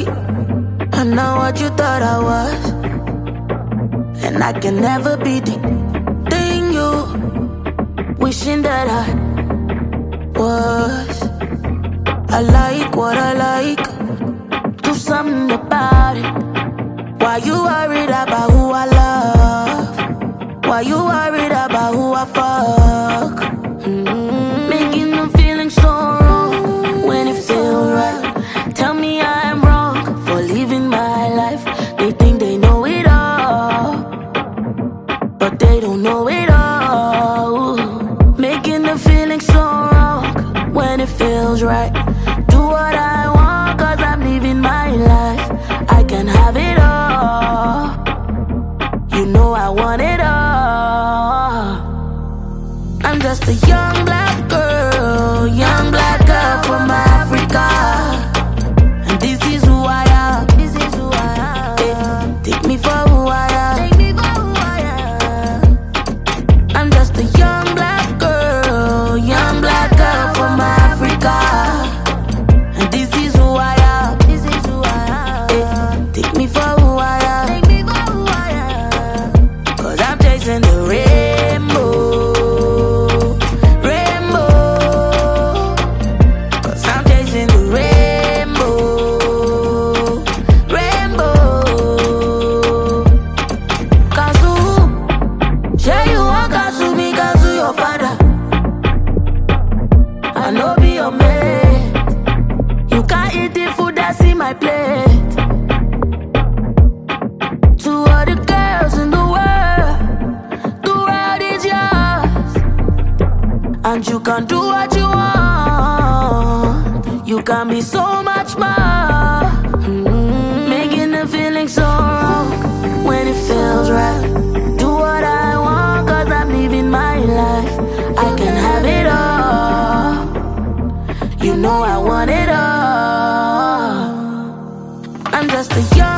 I'm not what you thought I was, and I can never be the thing you wishing that I was. I like what I like, do something about it. Why you worried about who I love? Why you worried about who I fuck? Making them feeling so wrong when it feels right. Tell me I'm wrong for living my life. They think they know it all, but they don't know it all. Making them feeling so wrong when it feels right. Do what I want, cause I'm living my life. I can have it all. You know I want it all. I'm just a young black girl from Africa. And this is who I am. Take me for who I am. I'm just a young black girl from Africa. And this is who I am. Take me for who I am. Cause I'm chasing the rainbow. Cause I'm chasing the rainbow. Kazu, share you want Kazu, me Kazu your father. I know be your mate. You can't eat the food that's in my plate. To all the girls in the world is yours. And you can do what you want. You can be so much more. Making the feeling so wrong when it feels right. Do what I want, cause I'm living my life. I can have it all. You know I want it all. I'm just a young